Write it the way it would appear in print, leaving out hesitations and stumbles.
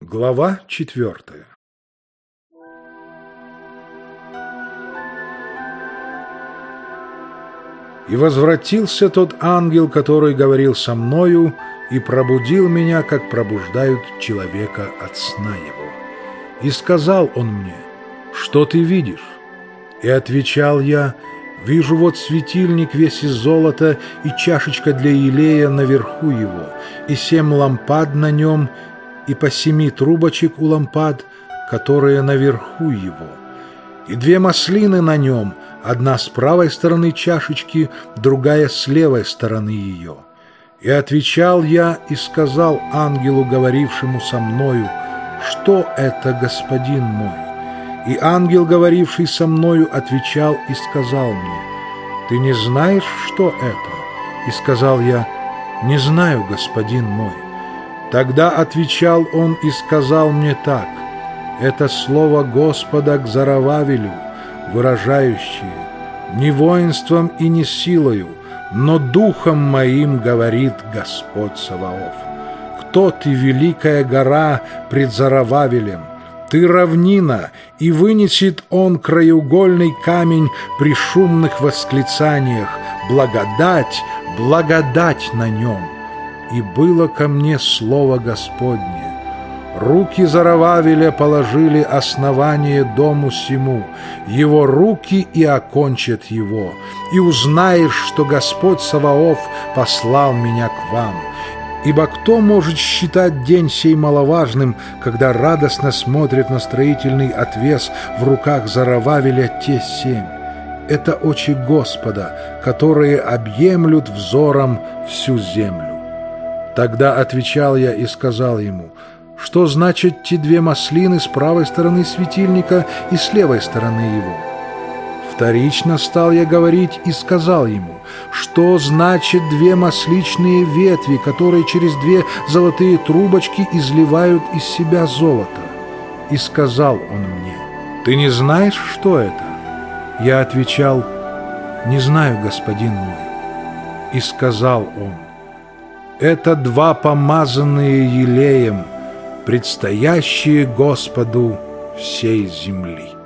Глава 4. И возвратился тот ангел, который говорил со мною, и пробудил меня, как пробуждают человека от сна его. И сказал он мне: «Что ты видишь?» И отвечал я: «Вижу вот светильник весь из золота, и чашечка для елея наверху его, и 7 лампад на нем, и по 7 трубочек у лампад, которые наверху его, и 2 маслины на нем, одна с правой стороны чашечки, другая с левой стороны ее». И отвечал я и сказал ангелу, говорившему со мною: «Что это, господин мой?» И ангел, говоривший со мною, отвечал и сказал мне: «Ты не знаешь, что это?» И сказал я: «Не знаю, господин мой». Тогда отвечал он и сказал мне так: «Это слово Господа к Зоровавелю, выражающее: не воинством и не силою, но духом моим, говорит Господь Саваоф. Кто ты, великая гора пред Зоровавелем? Ты равнина, и вынесет он краеугольный камень при шумных восклицаниях: благодать, благодать на нем. И было ко мне слово Господне: руки Зоровавеля положили основание дому сему, его руки и окончат его, и узнаешь, что Господь Саваоф послал меня к вам. Ибо кто может считать день сей маловажным, когда радостно смотрит на строительный отвес в руках Зоровавеля те 7? Это очи Господа, которые объемлют взором всю землю». Тогда отвечал я и сказал ему: «Что значат те 2 маслины с правой стороны светильника и с левой стороны его?» Вторично стал я говорить и сказал ему: «Что значит 2 масличные ветви, которые через 2 золотые трубочки изливают из себя золото?» И сказал он мне: «Ты не знаешь, что это?» Я отвечал: «Не знаю, господин мой». И сказал он: «Это 2 помазанные елеем, предстоящие Господу всей земли».